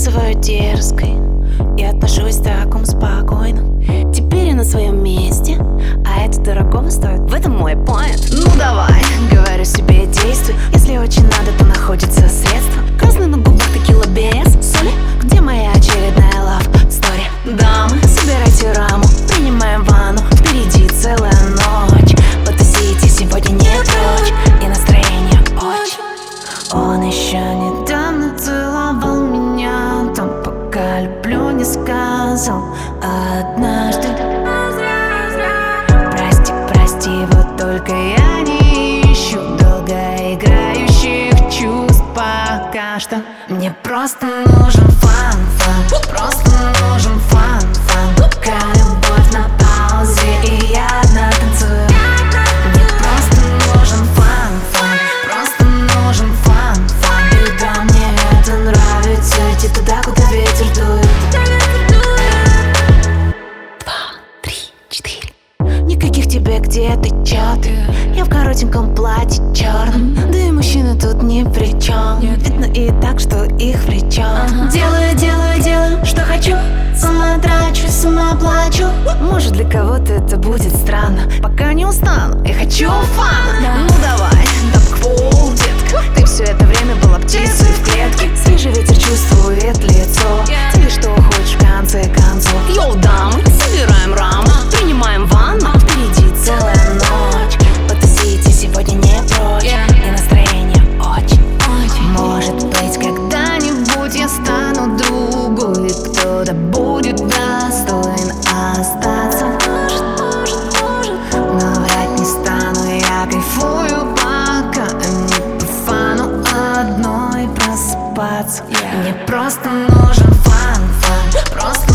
называю дерзкой и отношусь к такому спокойно. Теперь я на своем месте, а это дорогого стоит. В этом мой поинт. Ну давай, говорю себе, действуй. Если очень надо, то находится средство. Красный на губах, текила без соли. Где моя очередная love story? Дамы, собирайте раму, принимаем ванну. Впереди целая ночь. Потусите, сегодня не прочь. И настроение очень. Он еще недавно целовал меня, там пока люблю не сказал однажды. Прости, прости, вот только я не ищу долгоиграющих чувств пока что. Мне просто нужен фан, просто нужен фан. Пока любовь на паузе и я одна танцую. Мне просто нужен фан, просто нужен фан. И да, мне это нравится, идти туда, куда ветер дует. 2, 3, 4. Никаких тебе, где ты, чё ты? Я в коротеньком платье черном. Да и мужчины тут ни при чем. Видно и так, что их влечет. Делаю, делаю, делаю, что хочу. Сама трачу, сама плачу. Может, для кого-то это будет странно. Пока не устану, я хочу фана. Ну давай, топ-квол, детка. Ты все это время была птицей в клетке. Свежий ветер чувствует лицо. Тебе что хочешь в конце концов? Йоу, дамы, собираем раму, принимаем ванну. Впереди целая ночь. Потусите, сегодня не прочь. И настроение очень. Может быть, когда-нибудь я стану другой, кто-то будет достоин остаться. Но врать не стану, я кайфую пока. Не по фану одной просыпаться. Мне просто нужен фан, просто